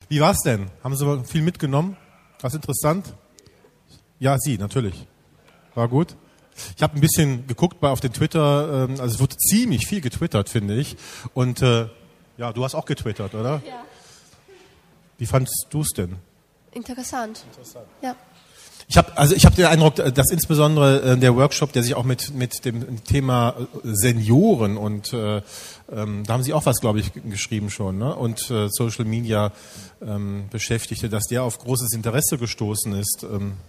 Wie war's denn? Haben Sie viel mitgenommen? Was interessant? Ja, Sie, natürlich. War gut. Ich habe ein bisschen geguckt auf den Twitter, also es wurde ziemlich viel getwittert, finde ich. Und ja, du hast auch getwittert, oder? Ja. Wie fandest du es denn? Interessant. Ja. Ich habe den Eindruck, dass insbesondere der Workshop, der sich auch mit dem Thema Senioren und da haben Sie auch was, glaube ich, geschrieben schon, ne? Und Social Media beschäftigte, dass der auf großes Interesse gestoßen ist.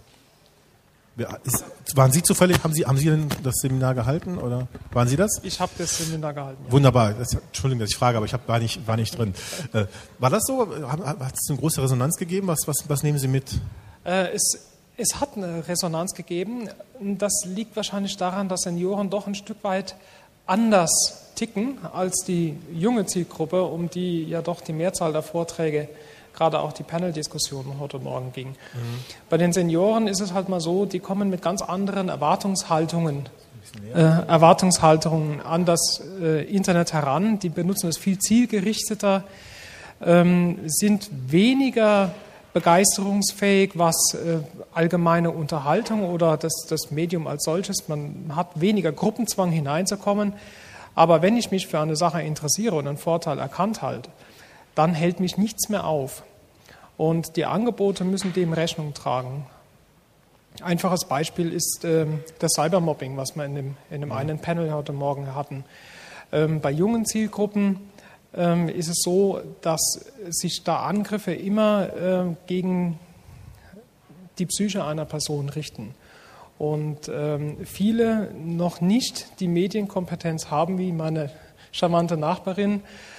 Waren Sie zufällig, haben Sie denn das Seminar gehalten oder waren Sie das? Ich habe das Seminar gehalten. Ja. Wunderbar. Entschuldigung, dass ich frage, aber ich war nicht drin. War das so? Hat es eine große Resonanz gegeben? Was nehmen Sie mit? Es hat eine Resonanz gegeben. Das liegt wahrscheinlich daran, dass Senioren doch ein Stück weit anders ticken als die junge Zielgruppe, um die ja doch die Mehrzahl der Vorträge, gerade auch die Panel-Diskussionen heute Morgen ging. Bei den Senioren ist es halt mal so, die kommen mit ganz anderen Erwartungshaltungen an das Internet heran. Die benutzen es viel zielgerichteter, sind weniger begeisterungsfähig, was allgemeine Unterhaltung oder das Medium als solches, man hat weniger Gruppenzwang hineinzukommen. Aber wenn ich mich für eine Sache interessiere und einen Vorteil erkannt halte, dann hält mich nichts mehr auf. Und die Angebote müssen dem Rechnung tragen. Einfaches Beispiel ist das Cybermobbing, was wir in dem einen Panel heute Morgen hatten. Bei jungen Zielgruppen ist es so, dass sich da Angriffe immer gegen die Psyche einer Person richten. Und viele noch nicht die Medienkompetenz haben, wie meine charmante Nachbarin,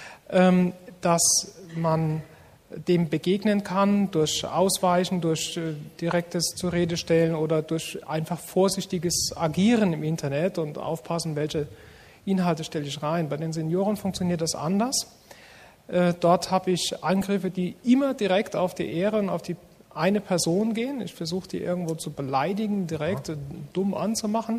dass man dem begegnen kann durch Ausweichen, durch direktes zur Rede stellen oder durch einfach vorsichtiges Agieren im Internet und aufpassen, welche Inhalte stelle ich rein. Bei den Senioren funktioniert das anders. Dort habe ich Angriffe, die immer direkt auf die Ehre und auf die eine Person gehen. Ich versuche, die irgendwo zu beleidigen, direkt dumm anzumachen.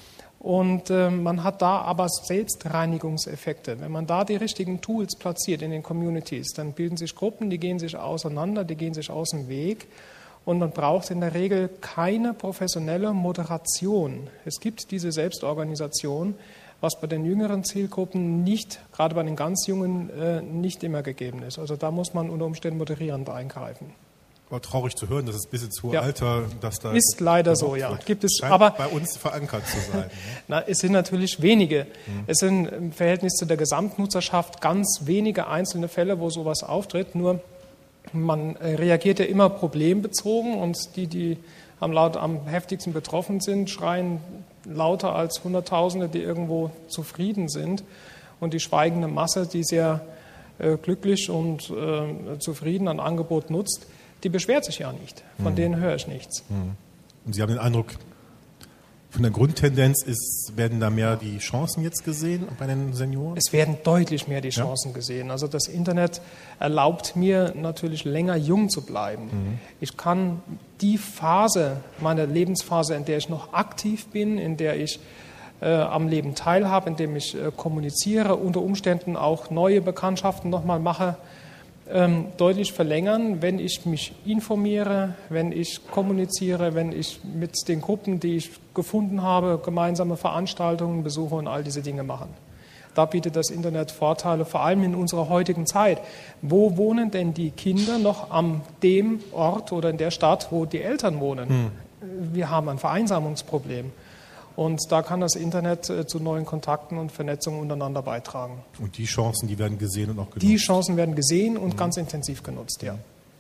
Und man hat da aber Selbstreinigungseffekte. Wenn man da die richtigen Tools platziert in den Communities, dann bilden sich Gruppen, die gehen sich auseinander, die gehen sich aus dem Weg. Und man braucht in der Regel keine professionelle Moderation. Es gibt diese Selbstorganisation, was bei den jüngeren Zielgruppen nicht, gerade bei den ganz Jungen, nicht immer gegeben ist. Also da muss man unter Umständen moderierend eingreifen. War traurig zu hören, dass es bis ins hohe Alter, dass da ist leider so, ja. Gibt es, scheint aber bei uns verankert zu sein. Ne? Na, es sind natürlich wenige. Es sind im Verhältnis zu der Gesamtnutzerschaft ganz wenige einzelne Fälle, wo sowas auftritt. Nur man reagiert ja immer problembezogen und die am heftigsten betroffen sind, schreien lauter als Hunderttausende, die irgendwo zufrieden sind. Und die schweigende Masse, die sehr glücklich und zufrieden ein Angebot nutzt, die beschwert sich ja nicht. Von denen höre ich nichts. Und Sie haben den Eindruck, von der Grundtendenz werden da mehr die Chancen jetzt gesehen bei den Senioren? Es werden deutlich mehr die Chancen gesehen. Also das Internet erlaubt mir natürlich länger jung zu bleiben. Ich kann die Phase, meine Lebensphase, in der ich noch aktiv bin, in der ich am Leben teilhabe, in dem ich kommuniziere, unter Umständen auch neue Bekanntschaften nochmal mache, deutlich verlängern, wenn ich mich informiere, wenn ich kommuniziere, wenn ich mit den Gruppen, die ich gefunden habe, gemeinsame Veranstaltungen besuche und all diese Dinge machen. Da bietet das Internet Vorteile, vor allem in unserer heutigen Zeit. Wo wohnen denn die Kinder noch an dem Ort oder in der Stadt, wo die Eltern wohnen? Wir haben ein Vereinsamungsproblem. Und da kann das Internet zu neuen Kontakten und Vernetzungen untereinander beitragen. Und die Chancen, die werden gesehen und auch genutzt? Die Chancen werden gesehen und ganz intensiv genutzt, ja.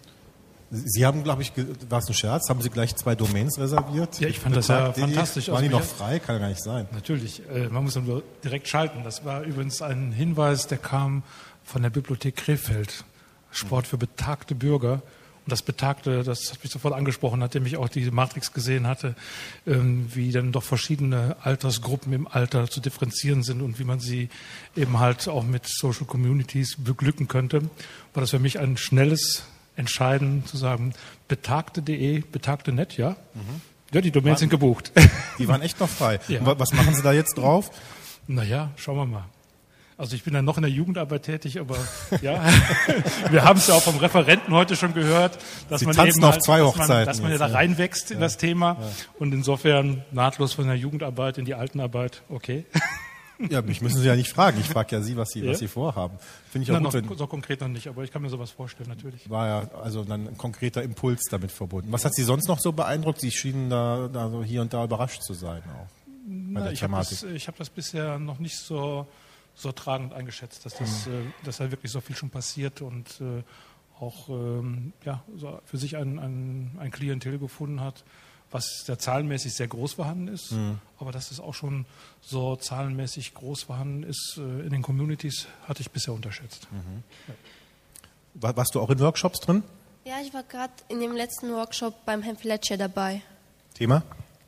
Sie haben, glaube ich, war es ein Scherz, haben Sie gleich 2 Domains reserviert? Ja, ich fand das ja fantastisch. Waren die noch frei? Kann ja gar nicht sein. Natürlich, man muss nur direkt schalten. Das war übrigens ein Hinweis, der kam von der Bibliothek Krefeld. Sport für betagte Bürger. Und das Betagte, das hat mich sofort angesprochen, nachdem ich auch diese Matrix gesehen hatte, wie dann doch verschiedene Altersgruppen im Alter zu differenzieren sind und wie man sie eben halt auch mit Social Communities beglücken könnte. War das für mich ein schnelles Entscheiden zu sagen, betagte.de, betagte.net, ja? Ja, die Domains sind gebucht. Die waren echt noch frei. Ja. Was machen Sie da jetzt drauf? Naja, schauen wir mal. Also ich bin ja noch in der Jugendarbeit tätig, aber ja, wir haben es ja auch vom Referenten heute schon gehört, dass Sie man tanzen eben auf halt, zwei Hochzeiten dass man ja jetzt, da reinwächst in das Thema und insofern nahtlos von der Jugendarbeit in die Altenarbeit, okay. Ja, mich müssen Sie ja nicht fragen. Ich frage ja Sie, was Sie vorhaben. Finde ich auch gut, noch, so konkret noch nicht, aber ich kann mir sowas vorstellen, natürlich. War ja also dann ein konkreter Impuls damit verbunden. Was hat Sie sonst noch so beeindruckt? Sie schienen da so hier und da überrascht zu sein auch bei der Thematik. Ich hab das bisher noch nicht so tragend eingeschätzt, dass da wirklich so viel schon passiert und auch so für sich ein Klientel gefunden hat, was ja zahlenmäßig sehr groß vorhanden ist, aber dass es auch schon so zahlenmäßig groß vorhanden ist in den Communities, hatte ich bisher unterschätzt. Ja. Warst du auch in Workshops drin? Ja, ich war gerade in dem letzten Workshop beim Herrn Fletcher dabei. Thema?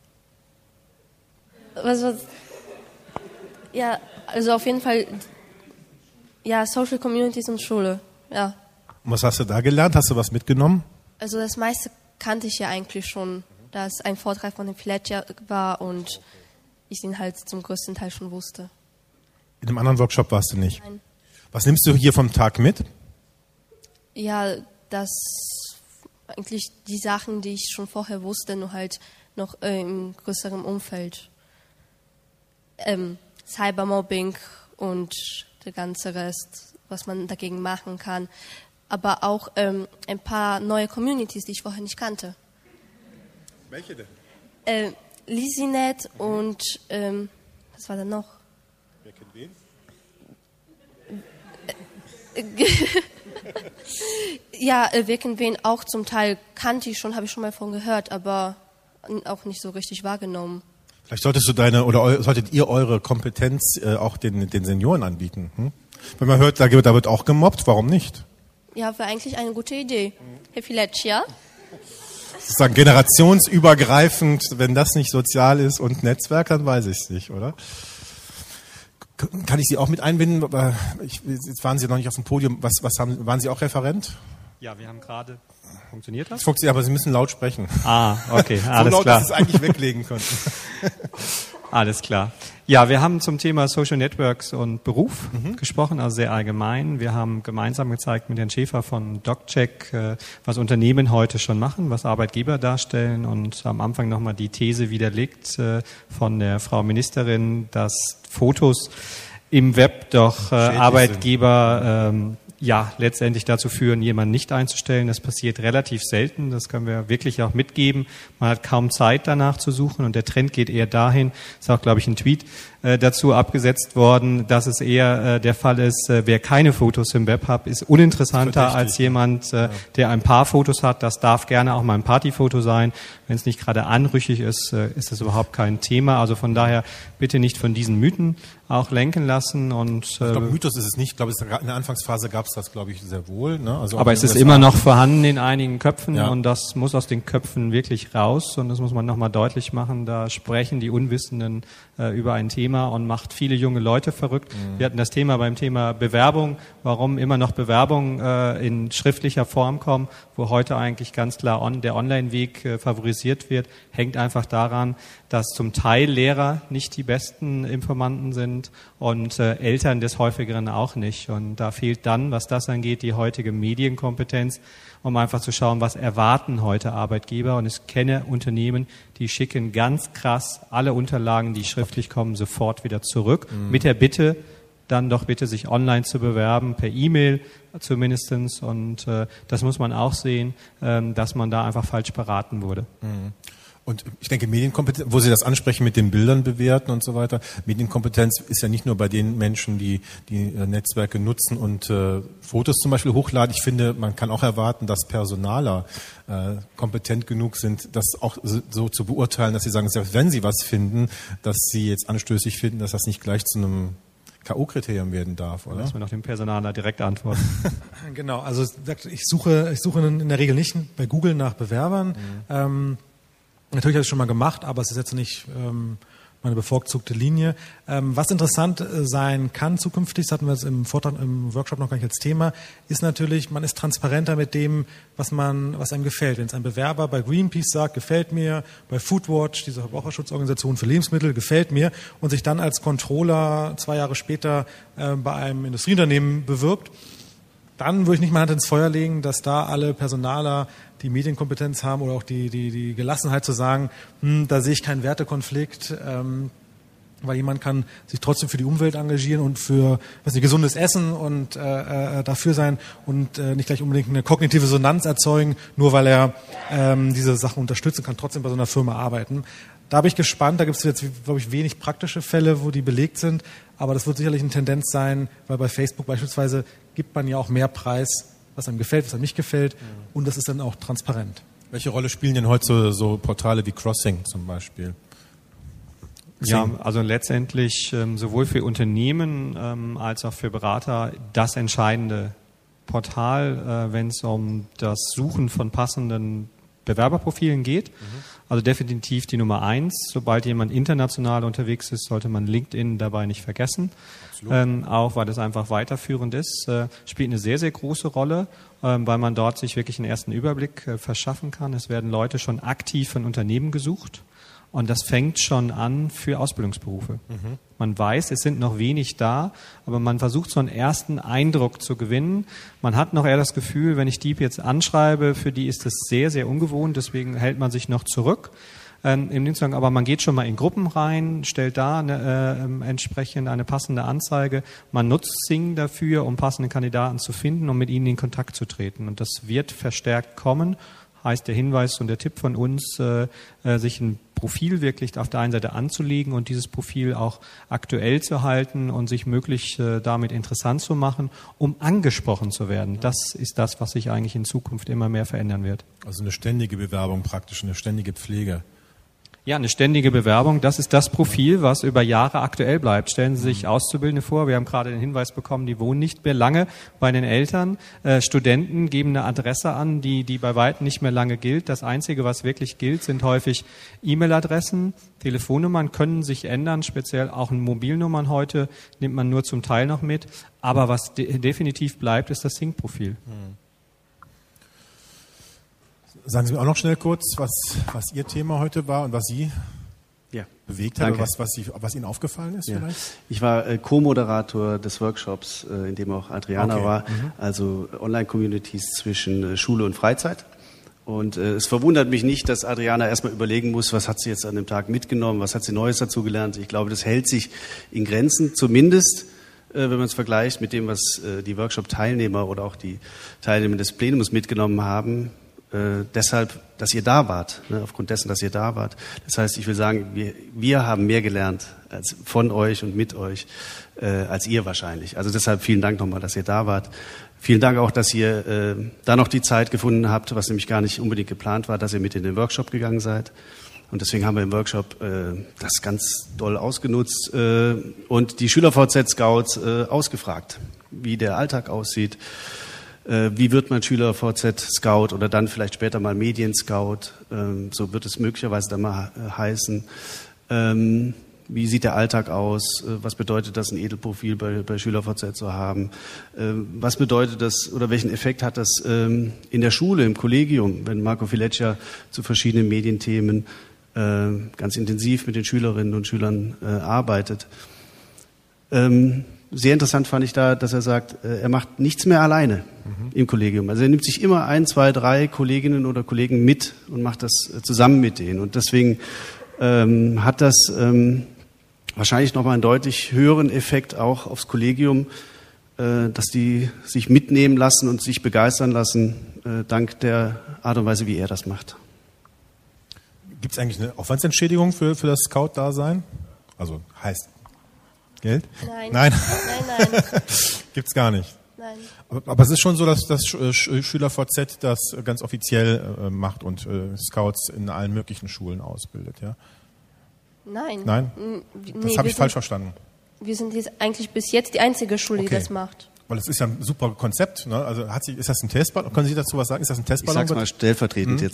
Ja, also auf jeden Fall, ja, Social Communities und Schule, ja. Und was hast du da gelernt? Hast du was mitgenommen? Also das meiste kannte ich ja eigentlich schon, da es ein Vortrag von Herrn Fletcher war und ich ihn halt zum größten Teil schon wusste. In einem anderen Workshop warst du nicht? Nein. Was nimmst du hier vom Tag mit? Ja, das eigentlich die Sachen, die ich schon vorher wusste, nur halt noch im größeren Umfeld. Cybermobbing und der ganze Rest, was man dagegen machen kann. Aber auch ein paar neue Communities, die ich vorher nicht kannte. Welche denn? Lisinet und was war da noch? Wer kennt wen? Ja, wir kennen wen auch zum Teil kannte ich schon, habe ich schon mal von gehört, aber auch nicht so richtig wahrgenommen. Vielleicht solltet ihr eure Kompetenz auch den Senioren anbieten. Wenn man hört, da wird auch gemobbt, warum nicht? Ja, wäre eigentlich eine gute Idee. Herr Fletcher? Sozusagen generationsübergreifend, wenn das nicht sozial ist und Netzwerk, dann weiß ich es nicht, oder? Kann ich Sie auch mit einbinden? Jetzt waren Sie noch nicht auf dem Podium. Waren Sie auch Referent? Ja, wir haben gerade... Funktioniert das? Funktioniert, aber Sie müssen laut sprechen. Okay, alles so laut, klar. dass Sie es eigentlich weglegen könnten. Alles klar. Ja, wir haben zum Thema Social Networks und Beruf gesprochen, also sehr allgemein. Wir haben gemeinsam gezeigt mit Herrn Schäfer von DocCheck, was Unternehmen heute schon machen, was Arbeitgeber darstellen und am Anfang nochmal die These widerlegt von der Frau Ministerin, dass Fotos im Web doch Arbeitgeber letztendlich dazu führen, jemanden nicht einzustellen. Das passiert relativ selten. Das können wir wirklich auch mitgeben. Man hat kaum Zeit danach zu suchen und der Trend geht eher dahin. Ist auch, glaube ich, ein Tweet dazu abgesetzt worden, dass es eher der Fall ist, wer keine Fotos im Web hat, ist uninteressanter als jemand, der ein paar Fotos hat. Das darf gerne auch mal ein Partyfoto sein. Wenn es nicht gerade anrüchig ist, ist das überhaupt kein Thema. Also von daher bitte nicht von diesen Mythen auch lenken lassen. Und ich glaube, Mythos ist es nicht. Ich glaube, in der Anfangsphase gab es das, glaube ich, sehr wohl. Ne? Also aber es ist immer noch vorhanden in einigen Köpfen und das muss aus den Köpfen wirklich raus und das muss man nochmal deutlich machen. Da sprechen die Unwissenden über ein Thema und macht viele junge Leute verrückt. Wir hatten das Thema beim Thema Bewerbung, warum immer noch Bewerbungen in schriftlicher Form kommen, wo heute eigentlich ganz klar der Online-Weg favorisiert wird, hängt einfach daran, dass zum Teil Lehrer nicht die besten Informanten sind und Eltern des häufigeren auch nicht. Und da fehlt dann, was das angeht, die heutige Medienkompetenz, um einfach zu schauen, was erwarten heute Arbeitgeber. Und ich kenne Unternehmen, die schicken ganz krass alle Unterlagen, die schriftlich kommen, sofort wieder zurück. Mit der Bitte, dann doch bitte sich online zu bewerben, per E-Mail zumindestens. Und das muss man auch sehen, dass man da einfach falsch beraten wurde. Und ich denke, Medienkompetenz, wo Sie das ansprechen mit den Bildern bewerten und so weiter, Medienkompetenz ist ja nicht nur bei den Menschen, die Netzwerke nutzen und Fotos zum Beispiel hochladen. Ich finde, man kann auch erwarten, dass Personaler kompetent genug sind, das auch so zu beurteilen, dass sie sagen, selbst wenn sie was finden, dass sie jetzt anstößig finden, dass das nicht gleich zu einem K.O.-Kriterium werden darf, oder? Lass mir noch den Personaler direkt antworten. Genau, also ich suche in der Regel nicht bei Google nach Bewerbern. Natürlich habe ich es schon mal gemacht, aber es ist jetzt nicht meine bevorzugte Linie. Was interessant sein kann zukünftig, das hatten wir jetzt im Vortrag, im Workshop noch gar nicht als Thema, ist natürlich, man ist transparenter mit dem, was einem gefällt. Wenn es ein Bewerber bei Greenpeace sagt, gefällt mir, bei Foodwatch, dieser Verbraucherschutzorganisation für Lebensmittel, gefällt mir, und sich dann als Controller 2 Jahre später bei einem Industrieunternehmen bewirbt, dann würde ich nicht mal Hand ins Feuer legen, dass da alle Personaler die Medienkompetenz haben oder auch die Gelassenheit zu sagen, da sehe ich keinen Wertekonflikt, weil jemand kann sich trotzdem für die Umwelt engagieren und für gesundes Essen und dafür sein und nicht gleich unbedingt eine kognitive Dissonanz erzeugen, nur weil er diese Sachen unterstützen kann, trotzdem bei so einer Firma arbeiten. Da bin ich gespannt, da gibt es jetzt, glaube ich, wenig praktische Fälle, wo die belegt sind, aber das wird sicherlich eine Tendenz sein, weil bei Facebook beispielsweise gibt man ja auch mehr Preis, was einem gefällt, was einem nicht gefällt, und das ist dann auch transparent. Welche Rolle spielen denn heute so Portale wie Crossing zum Beispiel? Ja, also letztendlich sowohl für Unternehmen als auch für Berater das entscheidende Portal, wenn es um das Suchen von passenden Bewerberprofilen geht. Also definitiv die Nummer 1. Sobald jemand international unterwegs ist, sollte man LinkedIn dabei nicht vergessen. Auch weil das einfach weiterführend ist. Spielt eine sehr, sehr große Rolle, weil man dort sich wirklich einen ersten Überblick verschaffen kann. Es werden Leute schon aktiv von Unternehmen gesucht. Und das fängt schon an für Ausbildungsberufe. Man weiß, es sind noch wenig da, aber man versucht so einen ersten Eindruck zu gewinnen. Man hat noch eher das Gefühl, wenn ich die jetzt anschreibe, für die ist das sehr, sehr ungewohnt, deswegen hält man sich noch zurück. Aber man geht schon mal in Gruppen rein, stellt da entsprechend eine passende Anzeige. Man nutzt Xing dafür, um passende Kandidaten zu finden, um mit ihnen in Kontakt zu treten. Und das wird verstärkt kommen. Heißt der Hinweis und der Tipp von uns, sich ein Profil wirklich auf der einen Seite anzulegen und dieses Profil auch aktuell zu halten und sich möglichst damit interessant zu machen, um angesprochen zu werden. Das ist das, was sich eigentlich in Zukunft immer mehr verändern wird. Also eine ständige Bewerbung praktisch, eine ständige Pflege. Ja, eine ständige Bewerbung, das ist das Profil, was über Jahre aktuell bleibt. Stellen Sie sich Auszubildende vor, wir haben gerade den Hinweis bekommen, die wohnen nicht mehr lange bei den Eltern. Studenten geben eine Adresse an, die bei weitem nicht mehr lange gilt. Das Einzige, was wirklich gilt, sind häufig E-Mail-Adressen. Telefonnummern können sich ändern, speziell auch Mobilnummern heute nimmt man nur zum Teil noch mit. Aber was definitiv bleibt, ist das Xing-Profil. Sagen Sie mir auch noch schnell kurz, was Ihr Thema heute war und was Sie bewegt hat, oder was Ihnen aufgefallen ist vielleicht? Ich war Co-Moderator des Workshops, in dem auch Adriana war, also Online-Communities zwischen Schule und Freizeit. Und es verwundert mich nicht, dass Adriana erstmal überlegen muss, was hat sie jetzt an dem Tag mitgenommen, was hat sie Neues dazu gelernt. Ich glaube, das hält sich in Grenzen, zumindest wenn man es vergleicht mit dem, was die Workshop-Teilnehmer oder auch die Teilnehmer des Plenums mitgenommen haben. Deshalb, dass ihr da wart, aufgrund dessen, dass ihr da wart. Das heißt, ich will sagen, wir haben mehr gelernt als von euch und mit euch, als ihr wahrscheinlich. Also deshalb vielen Dank nochmal, dass ihr da wart. Vielen Dank auch, dass ihr da noch die Zeit gefunden habt, was nämlich gar nicht unbedingt geplant war, dass ihr mit in den Workshop gegangen seid. Und deswegen haben wir im Workshop das ganz doll ausgenutzt und die Schüler-VZ-Scouts ausgefragt, wie der Alltag aussieht. Wie wird man Schüler-VZ-Scout oder dann vielleicht später mal Medien-Scout? So wird es möglicherweise dann mal heißen. Wie sieht der Alltag aus? Was bedeutet das, ein Edelprofil bei Schüler-VZ zu haben? Was bedeutet das oder welchen Effekt hat das in der Schule, im Kollegium, wenn Marco Fileccia zu verschiedenen Medienthemen ganz intensiv mit den Schülerinnen und Schülern arbeitet? Sehr interessant fand ich da, dass er sagt, er macht nichts mehr alleine im Kollegium. Also er nimmt sich immer 1, 2, 3 Kolleginnen oder Kollegen mit und macht das zusammen mit denen. Und deswegen hat das wahrscheinlich nochmal einen deutlich höheren Effekt auch aufs Kollegium, dass die sich mitnehmen lassen und sich begeistern lassen, dank der Art und Weise, wie er das macht. Gibt es eigentlich eine Aufwandsentschädigung für das Scout-Dasein? Also heißt Geld? Nein. Gibt's gar nicht. Nein. Aber es ist schon so, dass das Schüler-VZ das ganz offiziell macht und Scouts in allen möglichen Schulen ausbildet, ja? Nein. Nein? Das habe ich falsch verstanden. Wir sind jetzt eigentlich bis jetzt die einzige Schule, die das macht. Weil es ist ja ein super Konzept, ne? Also ist das ein Testballon? Können Sie dazu was sagen? Ist das ein Testballon? Ich sag's mal stellvertretend jetzt.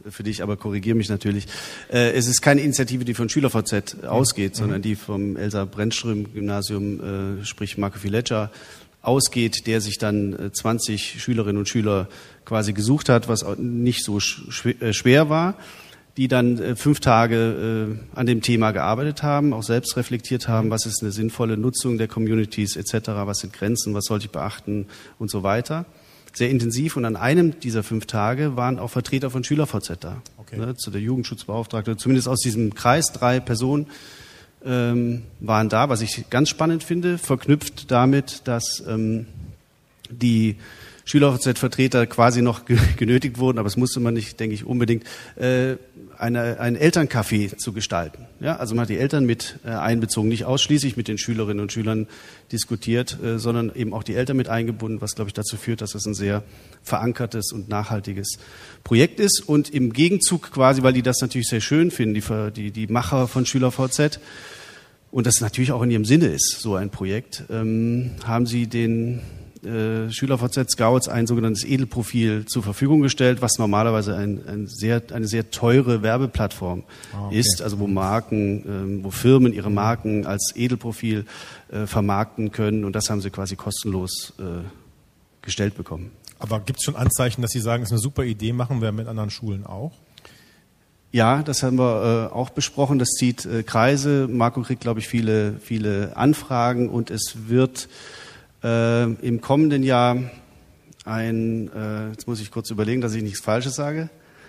für dich, aber korrigiere mich natürlich. Es ist keine Initiative, die von SchülerVZ ausgeht, sondern die vom Elsa Brennström-Gymnasium, sprich Marco Fileggia, ausgeht, der sich dann 20 Schülerinnen und Schüler quasi gesucht hat, was auch nicht so schwer war, die dann 5 Tage an dem Thema gearbeitet haben, auch selbst reflektiert haben, was ist eine sinnvolle Nutzung der Communities etc., was sind Grenzen, was sollte ich beachten und so weiter. Sehr intensiv, und an einem dieser 5 Tage waren auch Vertreter von SchülerVZ da, ne, zu der Jugendschutzbeauftragte, zumindest aus diesem Kreis 3 Personen waren da, was ich ganz spannend finde, verknüpft damit, dass die SchülerVZ-Vertreter quasi noch genötigt wurden, aber das musste man nicht, denke ich, unbedingt, ein Elterncafé zu gestalten. Ja, also man hat die Eltern mit einbezogen, nicht ausschließlich mit den Schülerinnen und Schülern diskutiert, sondern eben auch die Eltern mit eingebunden, was, glaube ich, dazu führt, dass das ein sehr verankertes und nachhaltiges Projekt ist. Und im Gegenzug quasi, weil die das natürlich sehr schön finden, die Macher von SchülerVZ, und das natürlich auch in ihrem Sinne ist, so ein Projekt, haben sie den SchülerVZ Scouts ein sogenanntes Edelprofil zur Verfügung gestellt, was normalerweise eine sehr teure Werbeplattform ist, also wo Firmen ihre Marken als Edelprofil vermarkten können, und das haben sie quasi kostenlos gestellt bekommen. Aber gibt es schon Anzeichen, dass Sie sagen, es ist eine super Idee, machen wir mit anderen Schulen auch? Ja, das haben wir auch besprochen. Das zieht Kreise. Marco kriegt, glaube ich, viele Anfragen, und es wird im kommenden Jahr jetzt muss ich kurz überlegen, dass ich nichts Falsches sage.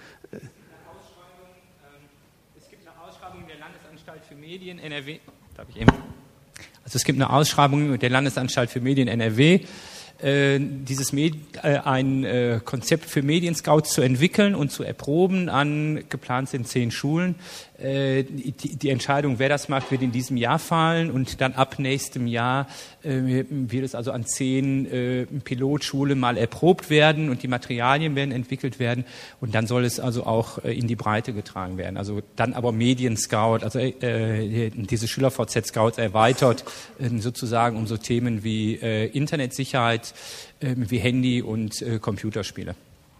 Es gibt eine Ausschreibung der Landesanstalt für Medien NRW. Also es gibt eine Ausschreibung der Landesanstalt für Medien NRW, ein Konzept für Medienscouts zu entwickeln und zu erproben. Geplant sind 10 Schulen. Die Entscheidung, wer das macht, wird in diesem Jahr fallen, und dann ab nächstem Jahr wird es also an 10 Pilotschulen mal erprobt werden, und die Materialien werden entwickelt werden, und dann soll es also auch in die Breite getragen werden. Also dann aber Medienscout, also diese SchülerVZ-Scouts erweitert sozusagen um so Themen wie Internetsicherheit, wie Handy und Computerspiele.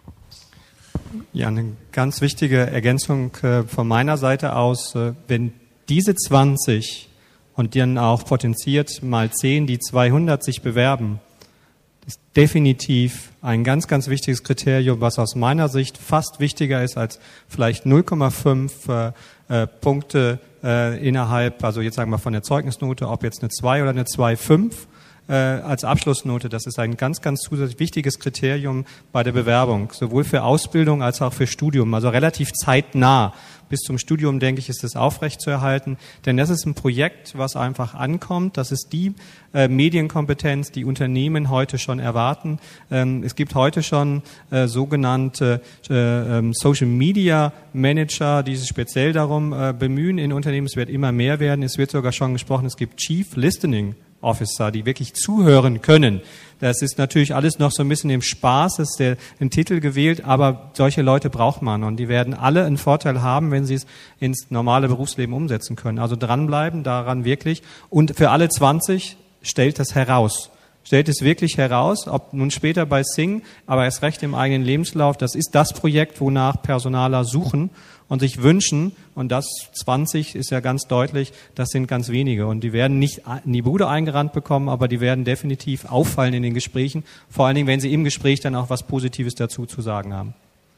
Ja, eine ganz wichtige Ergänzung von meiner Seite aus, wenn diese 20 und dann auch potenziert mal 10, die 200 sich bewerben, ist definitiv ein ganz, ganz wichtiges Kriterium, was aus meiner Sicht fast wichtiger ist als vielleicht 0,5 Punkte innerhalb, also jetzt sagen wir von der Zeugnisnote, ob jetzt eine 2 oder eine 2,5 als Abschlussnote. Das ist ein ganz, ganz zusätzlich wichtiges Kriterium bei der Bewerbung, sowohl für Ausbildung als auch für Studium, also relativ zeitnah. Bis zum Studium, denke ich, ist es aufrechtzuerhalten, denn das ist ein Projekt, was einfach ankommt. Das ist die Medienkompetenz, die Unternehmen heute schon erwarten. Es gibt heute schon sogenannte Social Media Manager, die sich speziell darum bemühen in Unternehmen. Es wird immer mehr werden. Es wird sogar schon gesprochen, es gibt Chief Listening Officer, die wirklich zuhören können. Das ist natürlich alles noch so ein bisschen im Spaß, ist ein Titel gewählt, aber solche Leute braucht man, und die werden alle einen Vorteil haben, wenn sie es ins normale Berufsleben umsetzen können. Also dranbleiben, daran wirklich. Und für alle 20 stellt es heraus. Stellt es wirklich heraus, ob nun später bei Sing, aber erst recht im eigenen Lebenslauf, das ist das Projekt, wonach Personaler suchen und sich wünschen, und das 20 ist ja ganz deutlich, das sind ganz wenige, und die werden nicht in die Bude eingerannt bekommen, aber die werden definitiv auffallen in den Gesprächen, vor allen Dingen, wenn sie im Gespräch dann auch was Positives dazu zu sagen haben.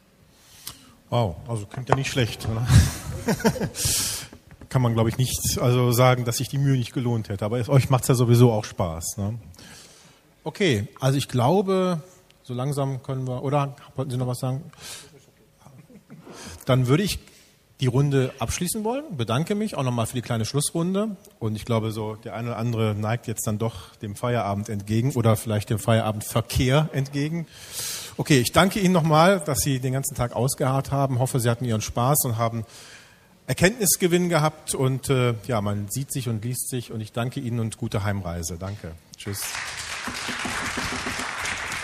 Wow, also klingt ja nicht schlecht, oder? Kann man, glaube ich, nicht sagen, dass sich die Mühe nicht gelohnt hätte, aber euch macht es ja sowieso auch Spaß, ne? Okay, also ich glaube, so langsam können wir, oder wollten Sie noch was sagen? Dann würde ich die Runde abschließen wollen, bedanke mich auch nochmal für die kleine Schlussrunde, und ich glaube, so der eine oder andere neigt jetzt dann doch dem Feierabend entgegen oder vielleicht dem Feierabendverkehr entgegen. Okay, ich danke Ihnen nochmal, dass Sie den ganzen Tag ausgeharrt haben, hoffe, Sie hatten Ihren Spaß und haben Erkenntnisgewinn gehabt, und ja, man sieht sich und liest sich, und ich danke Ihnen und gute Heimreise. Danke. Tschüss.